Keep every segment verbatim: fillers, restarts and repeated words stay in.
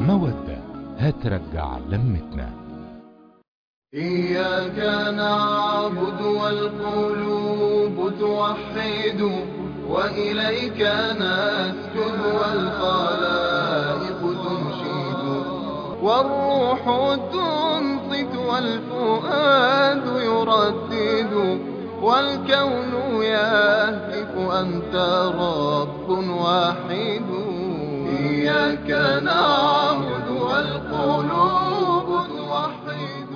مودة هترجع لمتنا. إياك نعبد والقلوب توحد، وإليك نسجد والخلائق تنشد، والروح تنصت والفؤاد يردد، والكون يهتف أنت رب واحد. إياك نعبد والقلوب توحد.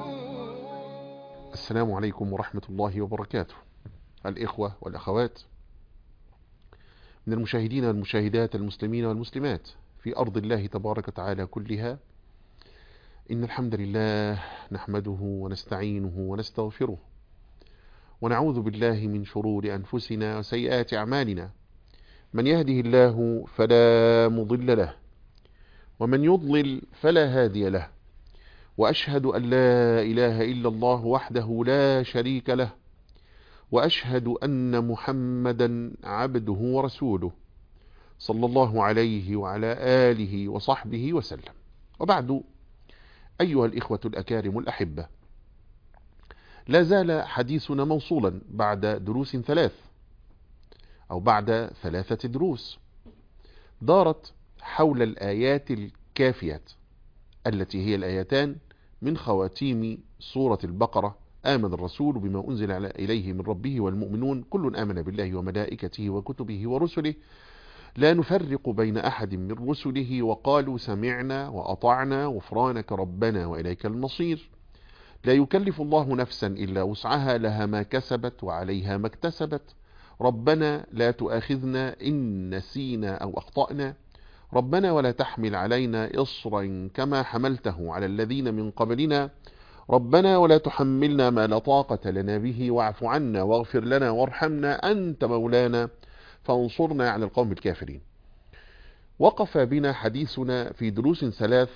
السلام عليكم ورحمة الله وبركاته. الإخوة والأخوات من المشاهدين والمشاهدات المسلمين والمسلمات في أرض الله تبارك وتعالى كلها، إن الحمد لله نحمده ونستعينه ونستغفره، ونعوذ بالله من شرور أنفسنا وسيئات أعمالنا. من يهده الله فلا مضل له، ومن يضلل فلا هادي له، وأشهد أن لا إله إلا الله وحده لا شريك له، وأشهد أن محمدا عبده ورسوله صلى الله عليه وعلى آله وصحبه وسلم. وبعد، أيها الإخوة الأكارم الأحبة، لا زال حديثنا موصولا بعد دروس ثلاث أو بعد ثلاثة دروس دارت حول الآيات الكافيات التي هي الآيتان من خواتيم سورة البقرة: آمن الرسول بما أنزل إليه من ربه والمؤمنون كل آمن بالله وملائكته وكتبه ورسله لا نفرق بين أحد من رسله وقالوا سمعنا وأطعنا غفرانك ربنا وإليك المصير. لا يكلف الله نفسا إلا وسعها، لها ما كسبت وعليها ما اكتسبت. ربنا لا تؤاخذنا إن نسينا أو أخطأنا. ربنا ولا تحمل علينا إصرا كما حملته على الذين من قبلنا. ربنا ولا تحملنا ما لا طاقة لنا به، واعف عنا واغفر لنا وارحمنا أنت مولانا فانصرنا على القوم الكافرين. وقف بنا حديثنا في دروس ثلاث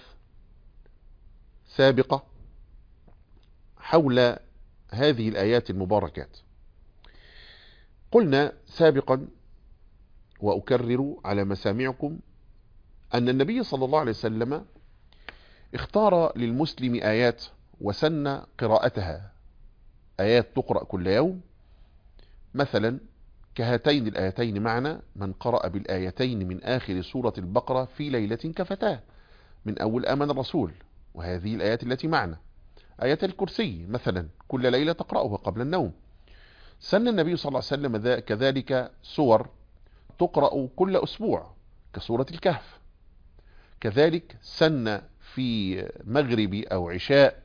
سابقة حول هذه الآيات المباركات. قلنا سابقا وأكرر على مسامعكم أن النبي صلى الله عليه وسلم اختار للمسلم آيات وسن قراءتها، آيات تقرأ كل يوم، مثلا كهاتين الآيتين معنا: من قرأ بالآيتين من آخر سورة البقرة في ليلة كفتاه، من أول آمن الرسول، وهذه الآيات التي معنا. آية الكرسي مثلا كل ليلة تقرأها قبل النوم. سن النبي صلى الله عليه وسلم كذلك سور تقرأ كل أسبوع كسورة الكهف. كذلك سن في مغرب أو عشاء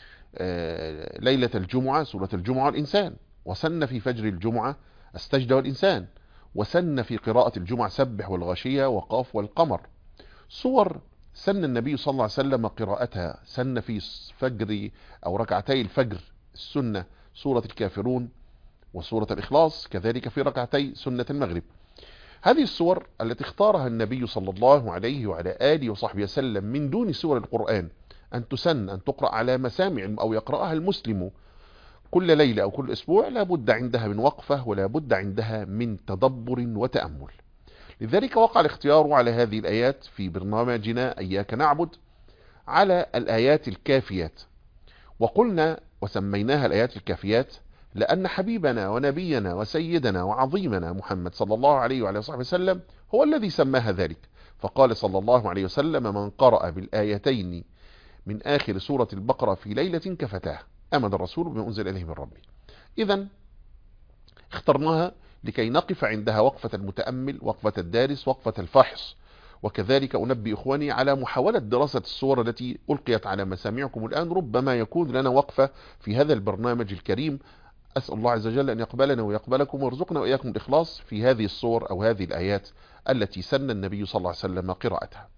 ليلة الجمعة سورة الجمعة والإنسان، وسن في فجر الجمعة السجدة والإنسان، وسن في قراءة الجمعة سبح والغاشية وقاف والقمر. صور سن النبي صلى الله عليه وسلم قراءتها: سن في فجر أو ركعتي الفجر السنة سورة الكافرون وسورة الإخلاص، كذلك في ركعتي سنة المغرب. هذه السور التي اختارها النبي صلى الله عليه وعلى آله وصحبه وسلم من دون سور القرآن أن تسن أن تقرأ على مسامع أو يقرأها المسلم كل ليلة أو كل أسبوع، لا بد عندها من وقفة ولا بد عندها من تدبر وتأمل. لذلك وقع الاختيار على هذه الآيات في برنامجنا إياك نعبد على الآيات الكافيات. وقلنا وسميناها الآيات الكافيات لأن حبيبنا ونبينا وسيدنا وعظيمنا محمد صلى الله عليه وعلى صحبه وسلم هو الذي سماها ذلك، فقال صلى الله عليه وسلم: من قرأ بالآيتين من آخر سورة البقرة في ليلة كفتاه، آمن الرسول بما أنزل إليه من ربه. إذن اخترناها لكي نقف عندها وقفة المتأمل، وقفة الدارس، وقفة الفاحص. وكذلك أنبي إخواني على محاولة دراسة الصور التي ألقيت على مسامعكم الآن، ربما يكون لنا وقفة في هذا البرنامج الكريم. أسأل الله عز وجل أن يقبلنا ويقبلكم ويرزقنا وإياكم الإخلاص في هذه الصور أو هذه الآيات التي سن النبي صلى الله عليه وسلم قراءتها.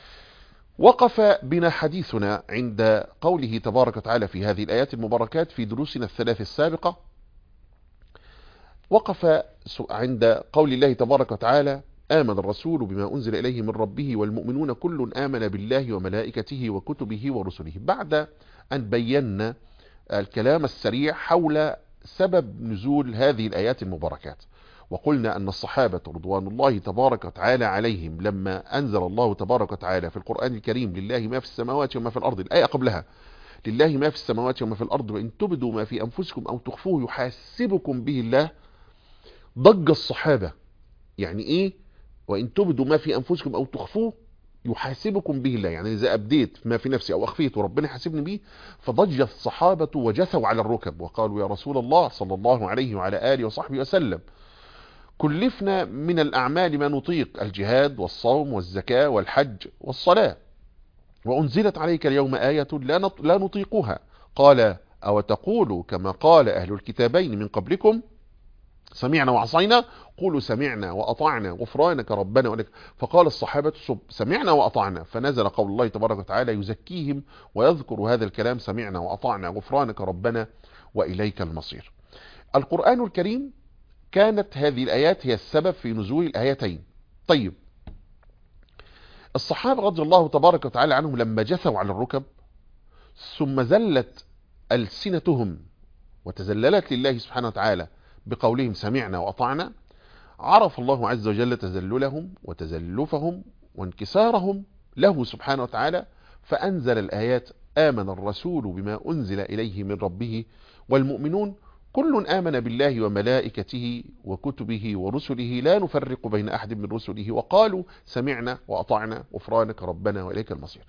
وقف بنا حديثنا عند قوله تبارك وتعالى في هذه الآيات المباركات في دروسنا الثلاث السابقة. وقف عند قول الله تبارك وتعالى: آمن الرسول بما أنزل إليه من ربه والمؤمنون كل آمن بالله وملائكته وكتبه ورسله، بعد أن بينا الكلام السريع حول سبب نزول هذه الآيات المباركات. وقلنا أن الصحابة رضوان الله تبارك وتعالى عليهم لما أنزل الله تبارك وتعالى في القرآن الكريم لله ما في السماوات وما في الأرض، الآية قبلها لله ما في السماوات وما في الأرض وإن تبدوا ما في أنفسكم أو تخفوه يحاسبكم به الله، ضج الصحابة. يعني إيه وإن تبدوا ما في أنفسكم أو تخفوه يحاسبكم به الله؟ يعني إذا أبديت ما في نفسي أو أخفيت وربنا يحاسبني به. فضج الصحابة وجثوا على الركب وقالوا يا رسول الله صلى الله عليه وعلى آله وصحبه وسلم، كلفنا من الأعمال ما نطيق، الجهاد والصوم والزكاة والحج والصلاة، وأنزلت عليك اليوم آية لا نطيقها. قال أو تقولوا كما قال أهل الكتابين من قبلكم سمعنا وعصينا، قولوا سمعنا وأطعنا غفرانك ربنا ولك. فقال الصحابة سمعنا وأطعنا، فنزل قول الله تبارك وتعالى يزكيهم ويذكر هذا الكلام سمعنا وأطعنا غفرانك ربنا وإليك المصير. القرآن الكريم كانت هذه الآيات هي السبب في نزول الآيتين. طيب الصحابة رضي الله تبارك وتعالى عنهم لما جثوا على الركب ثم زلت ألسنتهم وتزللت لله سبحانه وتعالى بقولهم سمعنا وأطعنا، عرف الله عز وجل تزللهم وتزلفهم وانكسارهم له سبحانه وتعالى، فأنزل الآيات آمن الرسول بما أنزل إليه من ربه والمؤمنون كل آمن بالله وملائكته وكتبه ورسله لا نفرق بين أحد من رسله وقالوا سمعنا وأطعنا غفرانك ربنا وإليك المصير.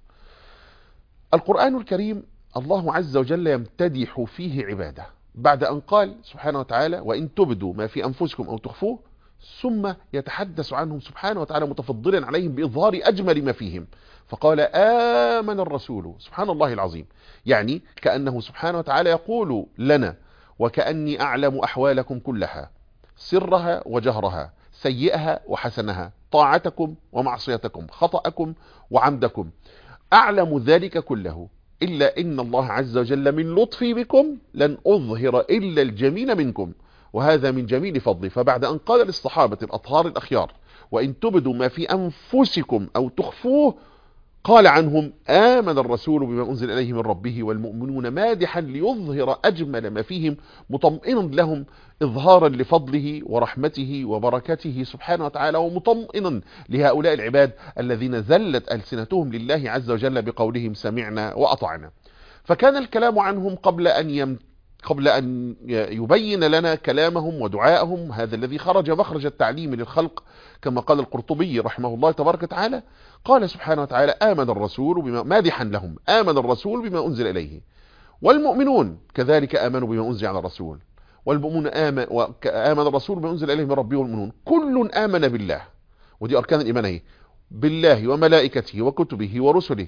القرآن الكريم الله عز وجل يمتدح فيه عباده بعد أن قال سبحانه وتعالى وإن تبدوا ما في أنفسكم أو تخفوه، ثم يتحدث عنهم سبحانه وتعالى متفضلا عليهم بإظهار أجمل ما فيهم، فقال آمن الرسول. سبحان الله العظيم، يعني كأنه سبحانه وتعالى يقول لنا وكأني أعلم أحوالكم كلها، سرها وجهرها، سيئها وحسنها، طاعتكم ومعصيتكم، خطأكم وعمدكم، أعلم ذلك كله، إلا إن الله عز وجل من لطفي بكم لن أظهر إلا الجميل منكم، وهذا من جميل فضلي. فبعد أن قال للصحابة الأطهار الأخيار وإن تبدوا ما في أنفسكم أو تخفوه، قال عنهم آمن الرسول بما أنزل إليه من ربه والمؤمنون مادحا ليظهر أجمل ما فيهم، مطمئنا لهم إظهارا لفضله ورحمته وبركته سبحانه وتعالى، ومطمئنا لهؤلاء العباد الذين زلت ألسنتهم لله عز وجل بقولهم سمعنا وأطعنا. فكان الكلام عنهم قبل أن يم قبل أن يبين لنا كلامهم ودعائهم، هذا الذي خرج مخرج التعليم للخلق كما قال القرطبي رحمه الله تبارك وتعالى. قال سبحانه وتعالى آمن الرسول بما مادحا لهم آمن الرسول بما أنزل إليه والمؤمنون كذلك آمنوا بما أنزل على الرسول والمؤمنون آمن, آمن الرسول بما أنزل إليه من ربه والمؤمنون كل آمن بالله، ودي أركان الإيمان هي بالله وملائكته وكتبه ورسله.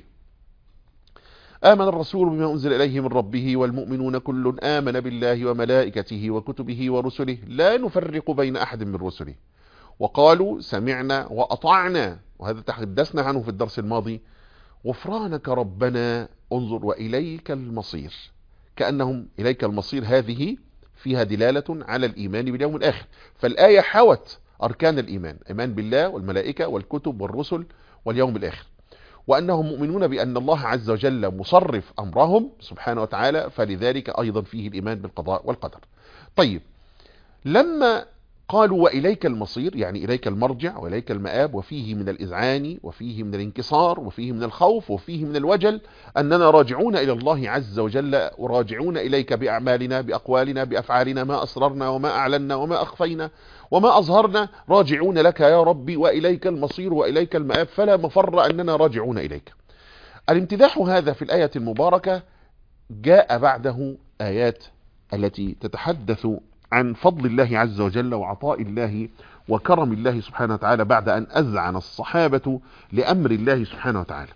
آمن الرسول بما أنزل إليه من ربه والمؤمنون كل آمن بالله وملائكته وكتبه ورسله لا نفرق بين أحد من رسله وقالوا سمعنا وأطعنا، وهذا تحدثنا عنه في الدرس الماضي، غفرانك ربنا انظر وإليك المصير، كأنهم إليك المصير هذه فيها دلالة على الإيمان باليوم الآخر. فالآية حوت أركان الإيمان، إيمان بالله والملائكة والكتب والرسل واليوم الآخر، وأنهم مؤمنون بأن الله عز وجل مصرف أمرهم سبحانه وتعالى، فلذلك أيضا فيه الإيمان بالقضاء والقدر. طيب لما قالوا وإليك المصير يعني إليك المرجع وإليك المآب، وفيه من الإذعان وفيه من الانكسار وفيه من الخوف وفيه من الوجل أننا راجعون إلى الله عز وجل وراجعون إليك بأعمالنا بأقوالنا بأفعالنا، ما أسررنا وما أعلنا وما أخفينا وما أظهرنا، راجعون لك يا ربي وإليك المصير وإليك المآب، فلا مفر أننا راجعون إليك. الامتداح هذا في الآية المباركة جاء بعده آيات التي تتحدث عن فضل الله عز وجل وعطاء الله وكرم الله سبحانه وتعالى بعد أن أذعن الصحابة لأمر الله سبحانه وتعالى.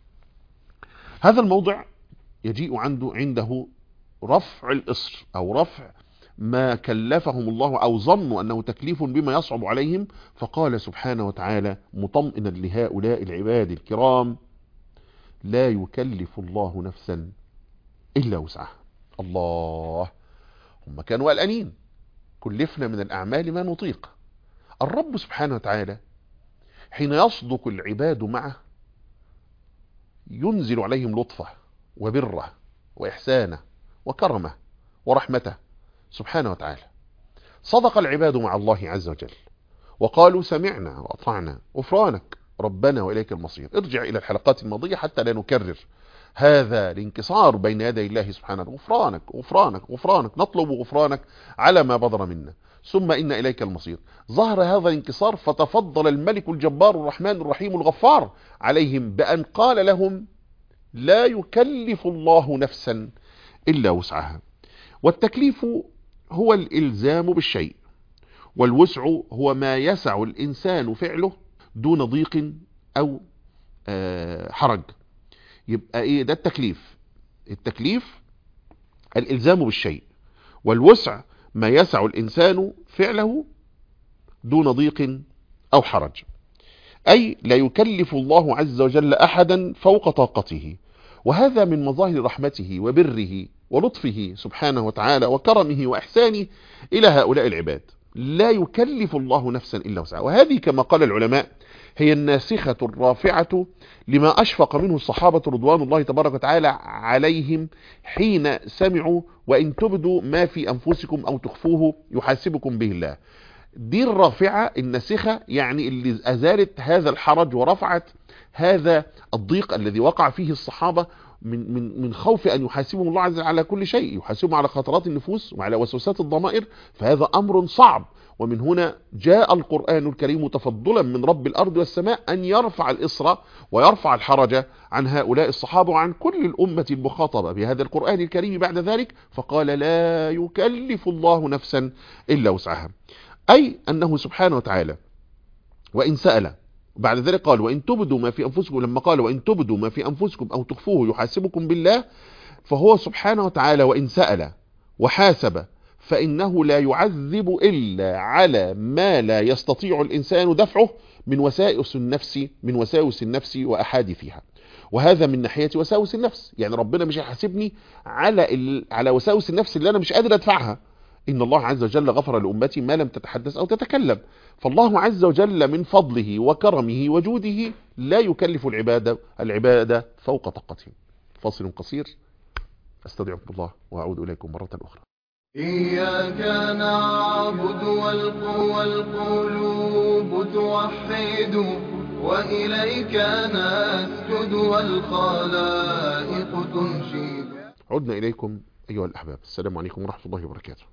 هذا الموضع يجيء عنده عنده رفع الإصر أو رفع ما كلفهم الله أو ظنوا أنه تكليف بما يصعب عليهم، فقال سبحانه وتعالى مطمئنا لهؤلاء العباد الكرام لا يكلف الله نفسا إلا وسعها. الله، هم كانوا قلقانين كلفنا من الأعمال ما نطيق. الرب سبحانه وتعالى حين يصدق العباد معه ينزل عليهم لطفه وبره وإحسانه وكرمه ورحمته سبحانه وتعالى. صدق العباد مع الله عز وجل وقالوا سمعنا وأطعنا غفرانك ربنا وإليك المصير. ارجع إلى الحلقات الماضية حتى لا نكرر هذا الانكسار بين يدي الله سبحانه. غفرانك غفرانك غفرانك، نطلب غفرانك على ما بدر منا، ثم إن إليك المصير. ظهر هذا الانكسار فتفضل الملك الجبار الرحمن الرحيم الغفار عليهم بأن قال لهم لا يكلف الله نفسا إلا وسعها. والتكليف هو الإلزام بالشيء، والوسع هو ما يسع الإنسان فعله دون ضيق أو حرج. يبقى إيه ده التكليف؟ التكليف الإلزام بالشيء، والوسع ما يسع الإنسان فعله دون ضيق أو حرج. أي لا يكلف الله عز وجل أحدا فوق طاقته، وهذا من مظاهر رحمته وبره ولطفه سبحانه وتعالى وكرمه وإحسانه إلى هؤلاء العباد. لا يكلف الله نفسا إلا وسعها. وهذه كما قال العلماء هي الناسخة الرافعة لما أشفق منه الصحابة رضوان الله تبارك وتعالى عليهم حين سمعوا وإن تبدوا ما في أنفسكم أو تخفوه يحاسبكم به الله. دي الرافعة الناسخة، يعني اللي أزالت هذا الحرج ورفعت هذا الضيق الذي وقع فيه الصحابة من من من خوف أن يحاسبهم الله عز وجل على كل شيء، يحاسبهم على خطرات النفوس وعلى وسوسات الضمائر، فهذا أمر صعب. ومن هنا جاء القرآن الكريم تفضلا من رب الأرض والسماء أن يرفع الإصر ويرفع الحرج عن هؤلاء الصحابة وعن كل الأمة المخاطبة بهذا القرآن الكريم بعد ذلك، فقال لا يكلف الله نفسا إلا وسعها. أي أنه سبحانه وتعالى وإن سأل بعد ذلك قال وإن تبدوا ما في أنفسكم، لما قال وإن تبدوا ما في أنفسكم أو تخفوه يحاسبكم بالله، فهو سبحانه وتعالى وإن سأل وحاسب فإنه لا يعذب إلا على ما لا يستطيع الإنسان دفعه من وسائس النفس من وساوس النفس وأحاديثها. وهذا من ناحية وساوس النفس، يعني ربنا مش هيحاسبني على على وساوس النفس اللي أنا مش قادر أدفعها. إن الله عز وجل غفر لأمتي ما لم تتحدث أو تتكلم. فالله عز وجل من فضله وكرمه وجوده لا يكلف العبادة العبادة فوق طاقتهم. فاصل قصير أستودعكم الله وأعود إليكم مرة أخرى. إياك نعبد والقلوب توحد، وإليك نسجد والخلائق تنشد. عدنا إليكم أيها الأحباب، السلام عليكم ورحمة الله وبركاته.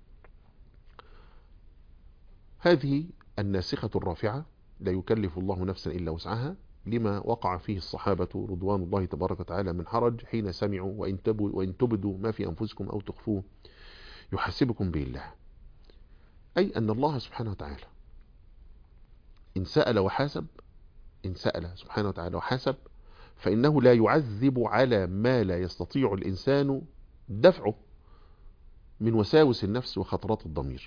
هذه الناسخة الرافعة لا يكلف الله نفسا إلا وسعها لما وقع فيه الصحابة رضوان الله تبارك وتعالى من حرج حين سمعوا وإن تبدوا, وإن تبدوا ما في أنفسكم أو تخفوه يحاسبكم به الله. أي أن الله سبحانه وتعالى إن سأل وحاسب إن سأل سبحانه وتعالى وحاسب فإنه لا يعذب على ما لا يستطيع الإنسان دفعه من وساوس النفس وخطرات الضمير.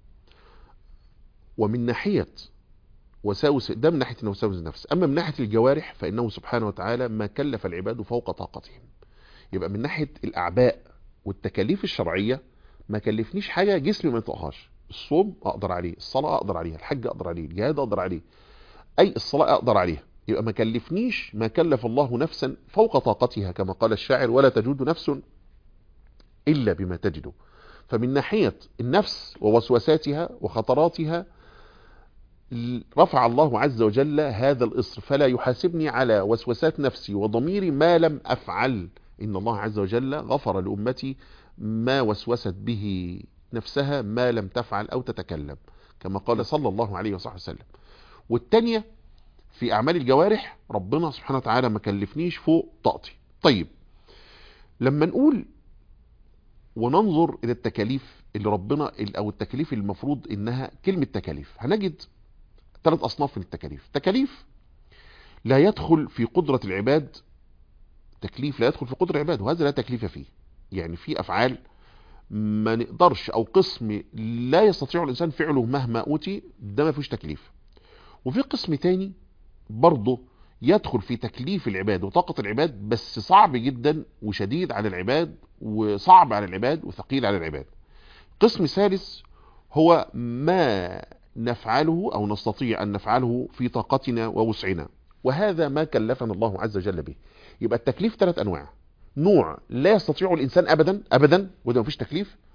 ومن ناحية وساوس ده من ناحية وساوس النفس. أما من ناحية الجوارح فإنه سبحانه وتعالى ما كلف العباد فوق طاقتهم. يبقى من ناحية الأعباء والتكاليف الشرعية ما كلفنيش حاجة جسمي ما يطقهاش. الصوم أقدر عليه، الصلاة أقدر عليها، الحج أقدر عليه، الجهاد أقدر عليه، أي الصلاة أقدر عليها. يبقى ما كلفنيش ما كلف الله نفسا فوق طاقتها كما قال الشاعر ولا تجود نفس إلا بما تجد. فمن ناحية النفس ووسوساتها وخطراتها رفع الله عز وجل هذا الإصر، فلا يحاسبني على وسوسات نفسي وضميري ما لم أفعل. إن الله عز وجل غفر لأمتي ما وسوست به نفسها ما لم تفعل أو تتكلم كما قال صلى الله عليه وصحبه وسلم. والتانية في أعمال الجوارح ربنا سبحانه وتعالى ما كلفنيش فوق طاقتي. طيب لما نقول وننظر إلى التكاليف اللي ربنا أو التكاليف المفروض إنها كلمة تكاليف، هنجد ثلاث أصناف من التكاليف. تكاليف لا يدخل في قدرة العباد، تكليف لا يدخل في قدرة العباد وهذا لا تكليف فيه. يعني في أفعال ما نقدرش أو قسم لا يستطيع الإنسان فعله مهما أوتي، ده ما فيش تكليف. وفي قسم تاني برضه يدخل في تكليف العباد وطاقة العباد بس صعب جدا وشديد على العباد وصعب على العباد وثقيل على العباد. قسم ثالث هو ما نفعله أو نستطيع أن نفعله في طاقتنا ووسعنا، وهذا ما كلفنا الله عز وجل به. يبقى التكليف ثلاث أنواع: نوع لا يستطيع الإنسان أبدا أبدا وده ما فيش تكليف،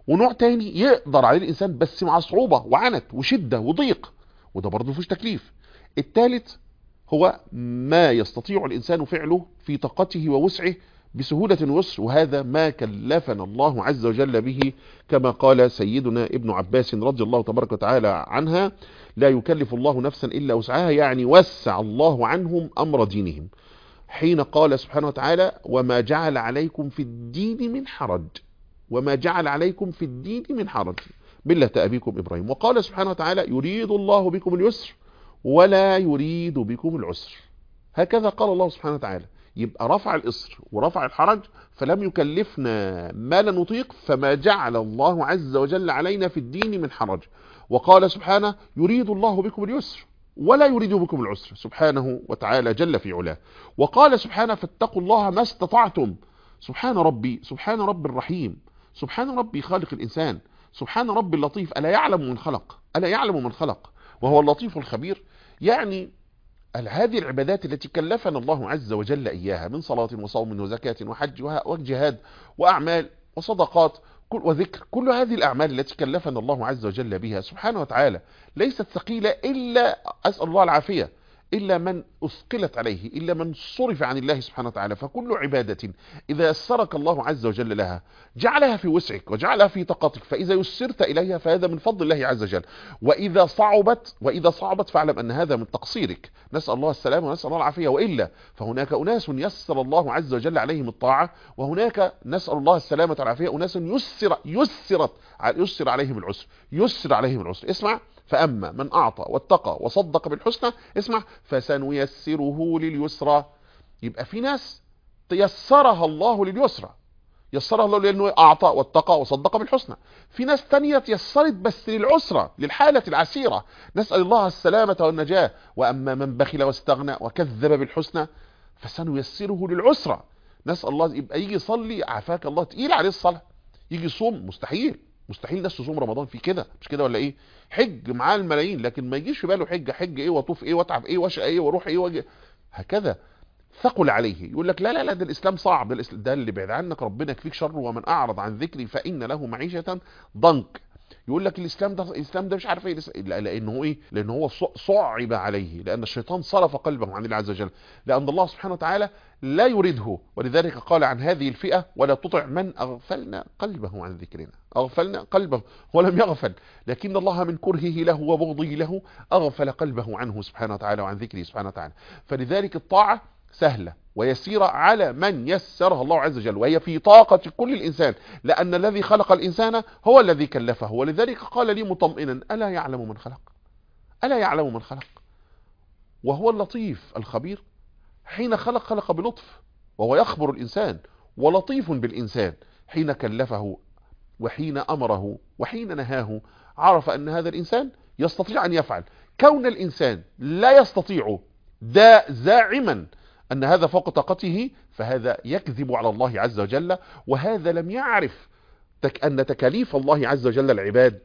ونوع تاني يقدر عليه الإنسان بس مع صعوبة وعنت وشدة وضيق، وده برضه مفيش تكليف. الثالث هو ما يستطيع الإنسان فعله في طاقته ووسعه بسهولة ويسر، وهذا ما كلفنا الله عز وجل به، كما قال سيدنا ابن عباس رضي الله تبارك وتعالى عنها: لا يكلف الله نفسا إلا وسعها، يعني وسع الله عنهم أمر دينهم، حين قال سبحانه وتعالى: وما جعل عليكم في الدين من حرج، وما جعل عليكم في الدين من حرج ملة أبيكم إبراهيم. وقال سبحانه وتعالى: يريد الله بكم اليسر ولا يريد بكم العسر. هكذا قال الله سبحانه وتعالى. يبقى رفع الإصر ورفع الحرج، فلم يكلفنا ما لا نطيق، فما جعل الله عز وجل علينا في الدين من حرج. وقال سبحانه: يريد الله بكم اليسر ولا يريد بكم العسر، سبحانه وتعالى جل في علاه. وقال سبحانه: فاتقوا الله ما استطعتم. سبحان ربي، سبحان رب الرحيم، سبحان ربي خالق الإنسان، سبحان ربي اللطيف، ألا يعلم من خلق، ألا يعلم من خلق وهو اللطيف الخبير. يعني هذه العبادات التي كلفنا الله عز وجل إياها من صلاة وصوم وزكاة وحج وجهاد وأعمال وصدقات وذكر، كل هذه الأعمال التي كلفنا الله عز وجل بها سبحانه وتعالى ليست ثقيلة إلا، أسأل الله العافية، إلا من أثقلت عليه، إلا من صرف عن الله سبحانه وتعالى. فكل عبادة إذا يسرك الله عز وجل لها جعلها في وسعك وجعلها في طاقتك، فإذا يسرت إليها فهذا من فضل الله عز وجل. وإذا صعبت وإذا صعبت فاعلم أن هذا من تقصيرك، نسأل الله السلامة ونسأل الله العافية. وإلا فهناك أناس يسر الله عز وجل عليهم الطاعة، وهناك نسأل الله السلامة والعافية أناس يسر يسرت يسر عليهم العسر، يسر عليهم العسر. اسمع: فأما من أعطى واتقى وصدق بالحسنى، اسمع: فسنيسره لليسرى. يبقى في ناس تيسرها الله لليسرى، يسرها الله لأنه أعطى واتقى وصدق بالحسنى. في ناس تانية تيسرت بس للعسرى، للحالة العسيرة، نسأل الله السلامة والنجاة. وأما من بخل واستغنى وكذب بالحسنى فسنيسره للعسرى، نسأل الله. يبقى يجي يصلي عافاك الله تقيل عليه الصلاة، يجي يصوم مستحيل، مستحيل ناس تصوم رمضان في كده، مش كده ولا ايه؟ حج معاه الملايين لكن ما يجيش في باله حج حج ايه واطوف ايه واتعب ايه واشقى ايه واروح ايه واجي، هكذا ثقل عليه. يقول لك لا لا لا ده الاسلام صعب، ده الاسلام ده اللي بعد عنك ربنا يكفيك شره، ومن اعرض عن ذكري فان له معيشه ضنك. يقول لك الاسلام ده الاسلام ده مش عارف ايه، لانه ايه؟ لانه هو صعب عليه، لان الشيطان صرف قلبه عن الله عز وجل، لان الله سبحانه وتعالى لا يريده. ولذلك قال عن هذه الفئه: ولا تطع من اغفلنا قلبه عن ذكرنا. اغفلنا قلبه، ولم يغفل، لكن الله من كرهه له وبغضه له اغفل قلبه عنه سبحانه وتعالى وعن ذكره سبحانه وتعالى. فلذلك الطاعه سهلة ويسيرة على من يسرها الله عز وجل، وهي في طاقة كل الإنسان، لأن الذي خلق الإنسان هو الذي كلفه. ولذلك قال لي مطمئنا: ألا يعلم من خلق، ألا يعلم من خلق وهو اللطيف الخبير. حين خلق خلق بلطف، وهو يخبر الإنسان ولطيف بالإنسان. حين كلفه وحين أمره وحين نهاه عرف أن هذا الإنسان يستطيع أن يفعل. كون الإنسان لا يستطيع دا زاعما أن هذا فوق طاقته، فهذا يكذب على الله عز وجل، وهذا لم يعرف تك أن تكاليف الله عز وجل العباد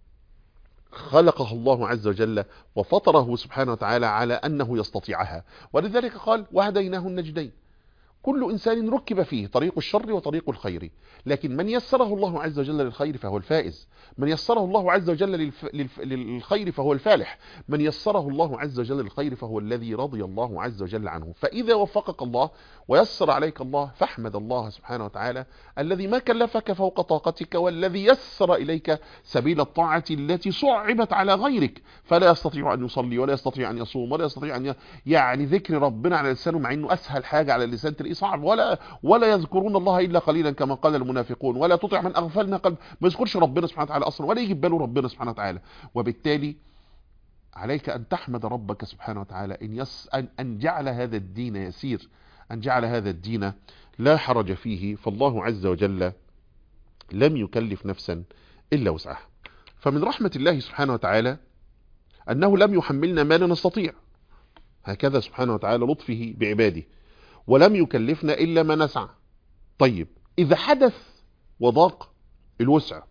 خلقه الله عز وجل وفطره سبحانه وتعالى على أنه يستطيعها. ولذلك قال: وهديناه النجدين. كل إنسان ركب فيه طريق الشر وطريق الخير، لكن من يسره الله عز وجل للخير فهو الفائز، من يسره الله عز وجل للف... للف... للخير فهو الفالح، من يسره الله عز وجل للخير فهو الذي رضي الله عز وجل عنه. فإذا وفقك الله ويسر عليك الله فاحمد الله سبحانه وتعالى الذي ما كلفك فوق طاقتك، والذي يسر إليك سبيل الطاعة التي صعبت على غيرك، فلا يستطيع أن يصلي ولا يستطيع أن يصوم ولا يستطيع أن ي... يعني ذكر ربنا على لسانه، مع أنه أسهل حاجة على اللسان تلاقيه صعب، ولا ولا يذكرون الله إلا قليلا كما قال المنافقون. ولا تطع من أغفلنا قلب، ما يذكرش ربنا سبحانه وتعالى أصلا، ولا يجي باله ربنا سبحانه وتعالى. وبالتالي عليك أن تحمد ربك سبحانه وتعالى إن, يس أن, أن جعل هذا الدين يسير، أن جعل هذا الدين لا حرج فيه. فالله عز وجل لم يكلف نفسا إلا وسعها. فمن رحمة الله سبحانه وتعالى أنه لم يحملنا ما لا نستطيع، هكذا سبحانه وتعالى لطفه بعباده، ولم يكلفنا إلا ما نسعى. طيب إذا حدث وضاق الوسع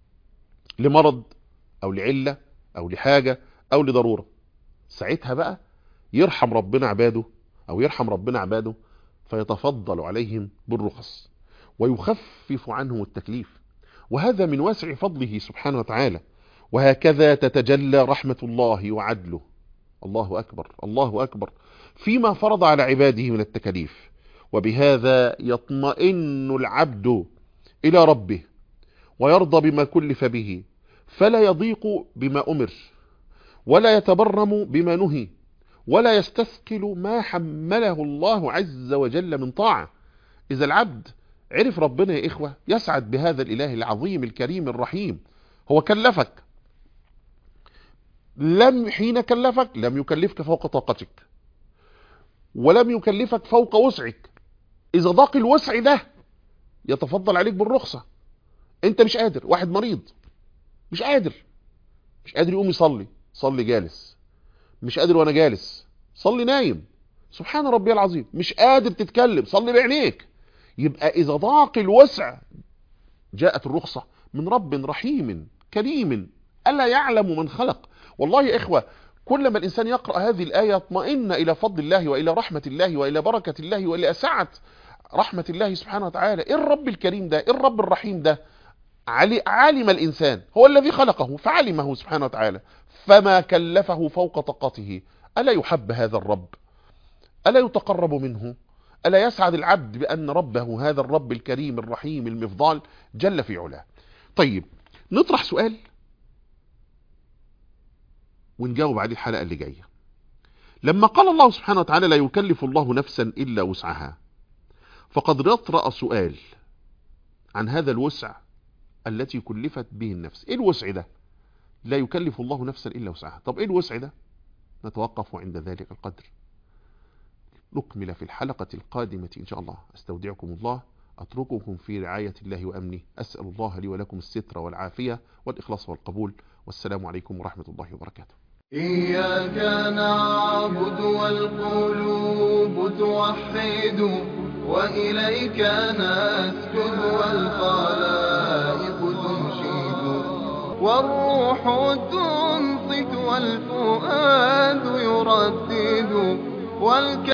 لمرض أو لعلة أو لحاجة أو لضرورة، ساعتها بقى يرحم ربنا عباده أو يرحم ربنا عباده فيتفضل عليهم بالرخص ويخفف عنهم التكليف. وهذا من واسع فضله سبحانه وتعالى. وهكذا تتجلى رحمة الله وعدله. الله أكبر الله أكبر فيما فرض على عباده من التكاليف. وبهذا يطمئن العبد إلى ربه ويرضى بما كلف به، فلا يضيق بما أمر، ولا يتبرم بما نهي، ولا يستثقل ما حمله الله عز وجل من طاعة. إذا العبد عرف ربنا يا إخوة يسعد بهذا الإله العظيم الكريم الرحيم. هو كلفك، لم حين كلفك لم يكلفك فوق طاقتك، ولم يكلفك فوق وسعك. إذا ضاق الوسع ده يتفضل عليك بالرخصة. أنت مش قادر، واحد مريض مش قادر مش قادر يقوم يصلي، صلي جالس. مش قادر وانا جالس، صلي نايم. سبحان ربي العظيم. مش قادر تتكلم، صلي بعينيك. يبقى إذا ضاق الوسع جاءت الرخصة من رب رحيم كريم ألا يعلم من خلق. والله يا إخوة كلما الإنسان يقرأ هذه الآية يطمئن إلى فضل الله وإلى رحمة الله وإلى بركة الله وإلى سعة رحمة الله سبحانه وتعالى. إيه الرب الكريم ده؟ إيه الرب الرحيم ده؟ علم الإنسان، هو الذي خلقه فعلمه سبحانه وتعالى، فما كلفه فوق طاقته. ألا يحب هذا الرب؟ ألا يتقرب منه؟ ألا يسعد العبد بأن ربه هذا الرب الكريم الرحيم المفضال جل في علاه؟ طيب نطرح سؤال ونجاوب عليه الحلقة اللي جاية. لما قال الله سبحانه وتعالى لا يكلف الله نفسا إلا وسعها، فقد يطرأ سؤال عن هذا الوسع التي كلفت به النفس. ايه الوسع ده؟ لا يكلف الله نفسا الا وسعها. طب ايه الوسع ده؟ نتوقف عند ذلك القدر، نكمل في الحلقة القادمة ان شاء الله. استودعكم الله، اترككم في رعاية الله وامنه. اسأل الله لي ولكم الستر والعافية والاخلاص والقبول، والسلام عليكم ورحمة الله وبركاته. إياك نعبد والقلوب توحد، وإليك نسجد والخلائق تنشد، والروح تنصت والفؤاد يردد والك